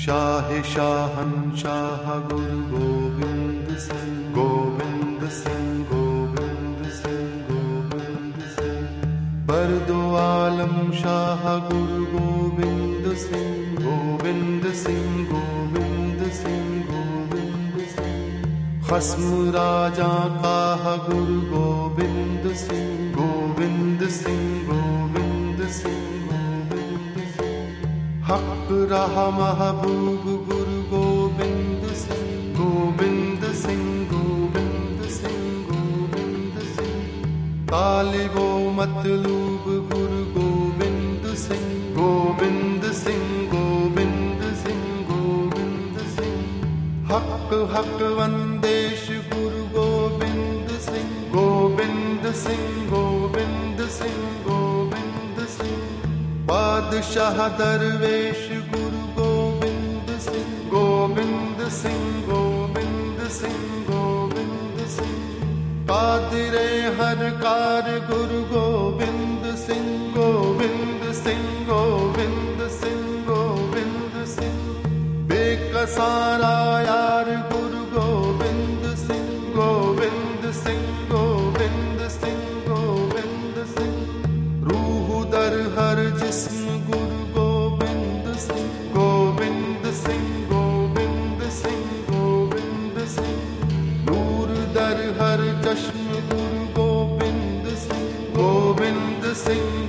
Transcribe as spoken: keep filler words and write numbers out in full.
शाह शाहंशाह गुरु गोविंद सिंह गोविंद सिंह गोविंद सिंह गोविंद सिंह। बरदो आलम शाह गुरु गोविंद सिंह गोविंद सिंह गोविंद सिंह गोविंद सिंह। खस्म राजा काह गुरु गोविंद सिंह गोविंद सिंह गोविंद सिंह गोविंद सिंह। हक रहा महबूब गुरु गोविंद सिंह गोविंद सिंह गोविंद सिंह गोविंद सिंह। तालिबो मतलूब गुरु गोविंद सिंह गोविंद सिंह गोविंद सिंह गोविंद सिंह। हक हक वंदेश गुरु गोविंद सिंह गोविंद सिंह गोविंद सिंह गोविंद सिंह। बादशाह दरवेश गुरु गोविंद सिंह गोविंद सिंह गोविंद सिंह गोविंद सिंह। कादिरे हर कार गुरु गोविंद सिंह गोविंद सिंह गोविंद सिंह गोविंद सिंह। बेकसारा यार गुरु गोविंद सिंह गोविंद सिंह गोविंद सिंह गोविंद सिंह। रूह दर हर जिस्म गुरु गोविंद सिंह गोविंद सिंह गोविंद सिंह गोविंद सिंह। नूर दर हर चश्म गुरु गोविंद सिंह गोविंद सिंह